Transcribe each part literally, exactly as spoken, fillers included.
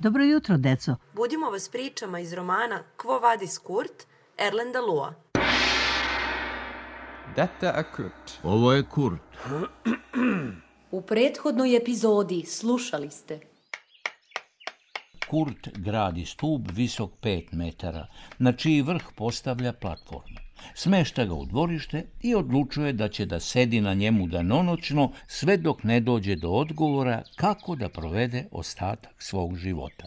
Dobro jutro, deco. Budimo vas pričama iz romana Quo vadis Kurt, Erlenda Lua. Detta är Kurt. Ovo je Kurt. U prethodnoj epizodi slušali ste. Kurt gradi stup visok pet metara, na čiji vrh postavlja platformu. Smešta ga u dvorište i odlučuje da će da sedi na njemu danonoćno sve dok ne dođe do odgovora kako da provede ostatak svog života.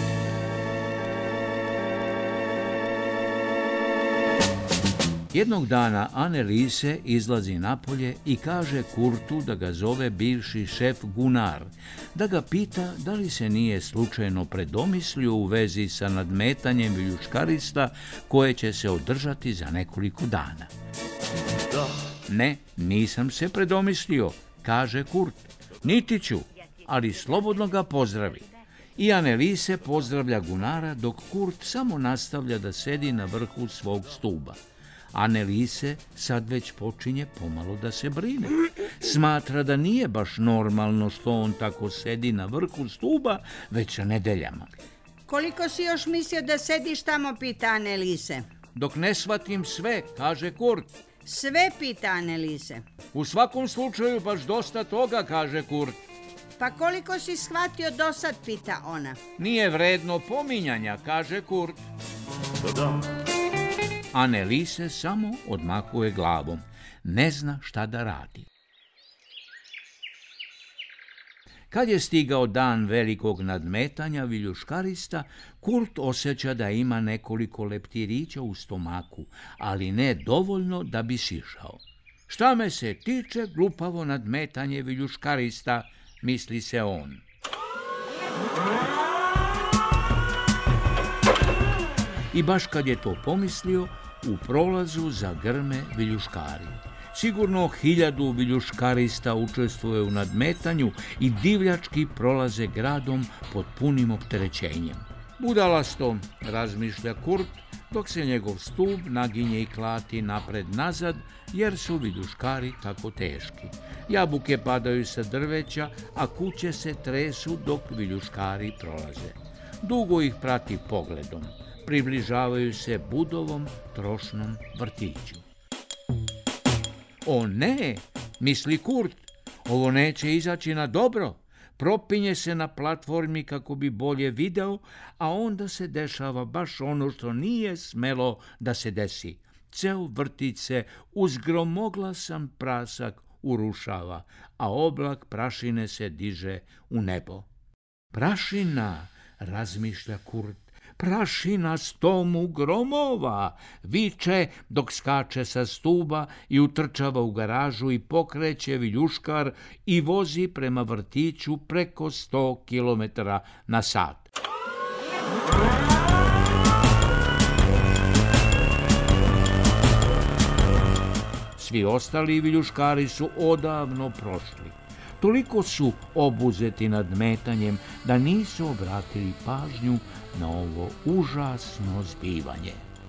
Jednog dana Anneliese izlazi napolje i kaže Kurtu da ga zove bivši šef Gunnar, da ga pita da li se nije slučajno predomislio u vezi sa nadmetanjem viljuškarista koje će se održati za nekoliko dana. Da. Ne, nisam se predomislio, kaže Kurt. Niti ću, ali slobodno ga pozdravi. I Anneliese pozdravlja Gunnara dok Kurt samo nastavlja da sedi na vrhu svog stuba. Anneliese sad već počinje pomalo da se brine. Smatra da nije baš normalno što on tako sedi na vrhu stuba već nedeljama. Koliko si još mislio da sediš tamo, pita Anneliese. Dok ne shvatim sve, kaže Kurt. Sve, pita Anneliese. U svakom slučaju baš dosta toga, kaže Kurt. Pa koliko si shvatio do sad, pita ona. Nije vredno pominjanja, kaže Kurt. Da, da. Anneliese samo odmahuje glavom. Ne zna šta da radi. Kad je stigao dan velikog nadmetanja viljuškarista, Kurt osjeća da ima nekoliko leptirića u stomaku, ali ne dovoljno da bi sišao. Šta me se tiče glupavo nadmetanje viljuškarista, misli se on. I baš kad je to pomislio, u prolazu zagrme viljuškari. Sigurno hiljadu viljuškarista učestvuje u nadmetanju i divljački prolaze gradom pod punim opterećenjem. Budalasto, razmišlja Kurt, dok se njegov stup naginje i klati napred-nazad, jer su viljuškari tako teški. Jabuke padaju sa drveća, a kuće se tresu dok viljuškari prolaze. Dugo ih prati pogledom. Približavaju se Budovom trošnom vrtiću. O ne, misli Kurt, ovo neće izaći na dobro. Propinje se na platformi kako bi bolje video, a onda se dešava baš ono što nije smelo da se desi. Ceo vrtić se uz gromoglasan prasak urušava, a oblak prašine se diže u nebo. Prašina, razmišlja Kurt. Prašina stomu gromova, viče dok skače sa stuba i utrčava u garažu i pokreće viljuškar i vozi prema vrtiću preko sto kilometara na sat. Svi ostali viljuškari su odavno prošli. Toliko su obuzeti nadmetanjem da nisu obratili pažnju na ovo užasno zbivanje.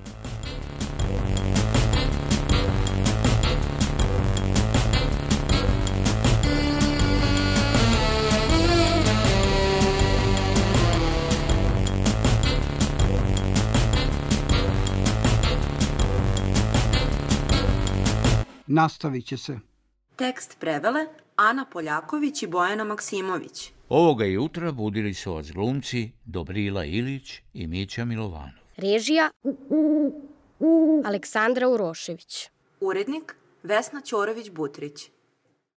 Nastavit će se. Tekst prevele Ana Poljaković i Bojana Maksimović. Ovoga jutra budili su vas glumci Dobrila Ilić i Mića Milovanov. Režija Aleksandra Urošević. Urednik Vesna Ćorović-Butrić.